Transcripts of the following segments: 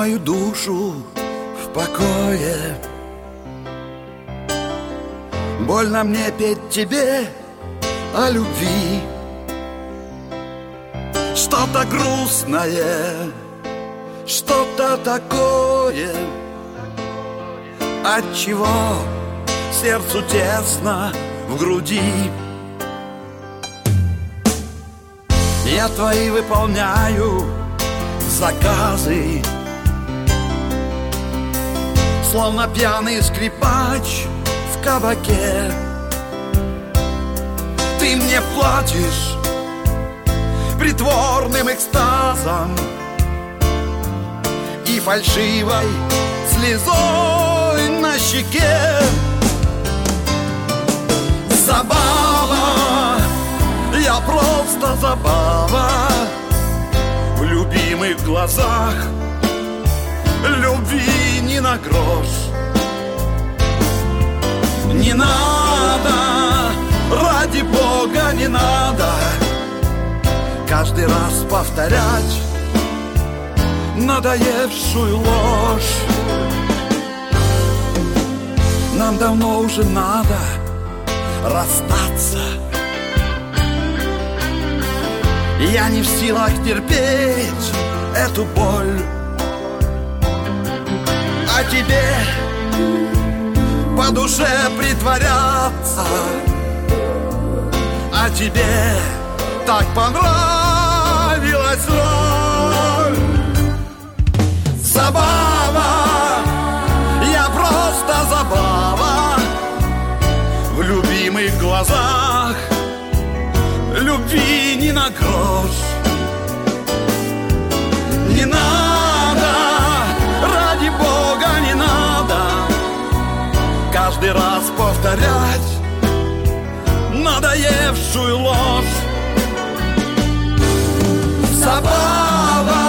мою душу в покое. Больно мне петь тебе о любви, что-то грустное, что-то такое, отчего сердцу тесно в груди. Я твои выполняю заказы, словно пьяный скрипач в кабаке. Ты мне платишь притворным экстазом и фальшивой слезой на щеке. Забава, я просто забава в любимых глазах, любви ни на грош. Не надо, ради Бога, не надо каждый раз повторять надоевшую ложь. Нам давно уже надо расстаться. Я не в силах терпеть эту боль. А тебе по душе притворяться, а тебе так понравилась роль. Забава, я просто забава в любимых глазах, любви ни на грош. Не надо, ради Бога, не надо каждый раз повторять надоевшую ложь. Забава.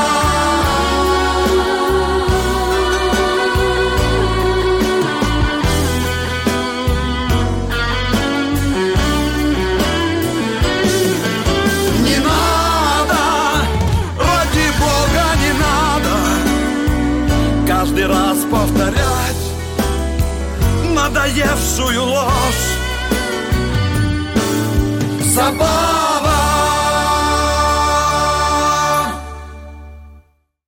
Не надо, ради Бога, не надо каждый раз повторять надоевшую ложь. Забава.